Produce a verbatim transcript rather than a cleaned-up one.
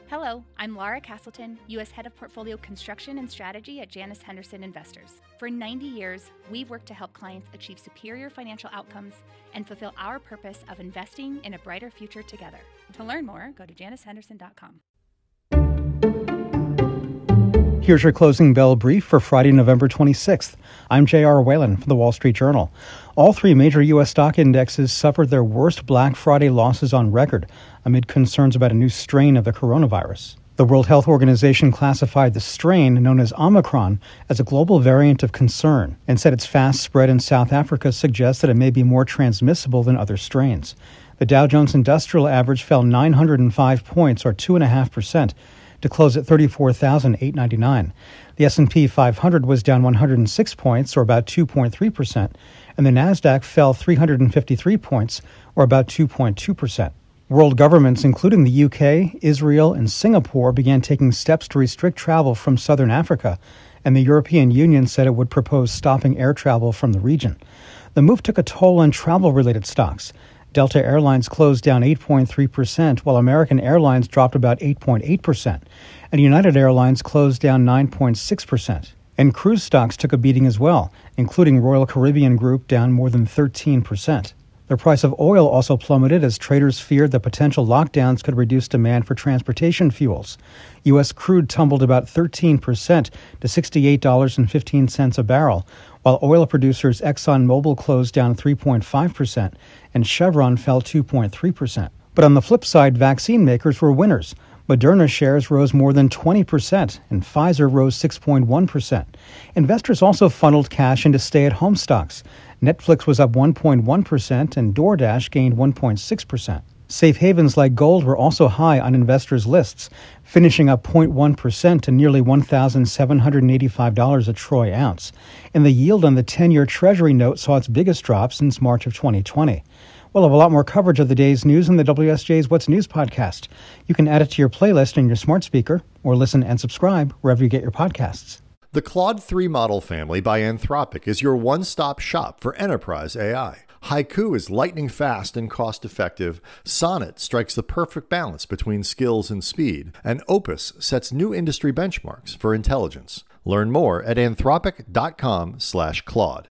Hello, I'm Laura Castleton, U S Head of Portfolio Construction and Strategy at Janus Henderson Investors. For ninety years, we've worked to help clients achieve superior financial outcomes and fulfill our purpose of investing in a brighter future together. To learn more, go to janus henderson dot com. Here's your closing bell brief for Friday, November twenty-sixth. I'm J R. Whalen from the Wall Street Journal. All three major U S stock indexes suffered their worst Black Friday losses on record amid concerns about a new strain of the coronavirus. The World Health Organization classified the strain, known as Omicron, as a global variant of concern and said its fast spread in South Africa suggests that it may be more transmissible than other strains. The Dow Jones Industrial Average fell nine hundred five points, or two point five percent, to close at thirty-four thousand eight hundred ninety-nine. The S and P five hundred was down one hundred six points, or about two point three percent, and the Nasdaq fell three hundred fifty-three points, or about two point two percent. World governments, including the U K, Israel, and Singapore, began taking steps to restrict travel from southern Africa, and the European Union said it would propose stopping air travel from the region. The move took a toll on travel-related stocks. Delta Airlines closed down eight point three percent, while American Airlines dropped about eight point eight percent, and United Airlines closed down nine point six percent. And cruise stocks took a beating as well, including Royal Caribbean Group down more than thirteen percent. The price of oil also plummeted as traders feared that potential lockdowns could reduce demand for transportation fuels. U S crude tumbled about thirteen percent to sixty-eight dollars and fifteen cents a barrel, while oil producers ExxonMobil closed down three point five percent and Chevron fell two point three percent. But on the flip side, vaccine makers were winners. Moderna shares rose more than twenty percent, and Pfizer rose six point one percent. Investors also funneled cash into stay-at-home stocks. Netflix was up one point one percent, and DoorDash gained one point six percent. Safe havens like gold were also high on investors' lists, finishing up zero point one percent to nearly one thousand seven hundred eighty-five dollars a troy ounce. And the yield on the ten-year Treasury note saw its biggest drop since March of twenty twenty. We'll have a lot more coverage of the day's news in the W S J's What's News podcast. You can add it to your playlist in your smart speaker or listen and subscribe wherever you get your podcasts. The Claude three model family by Anthropic is your one-stop shop for enterprise A I. Haiku is lightning fast and cost-effective. Sonnet strikes the perfect balance between skills and speed. And Opus sets new industry benchmarks for intelligence. Learn more at anthropic dot com slash Claude.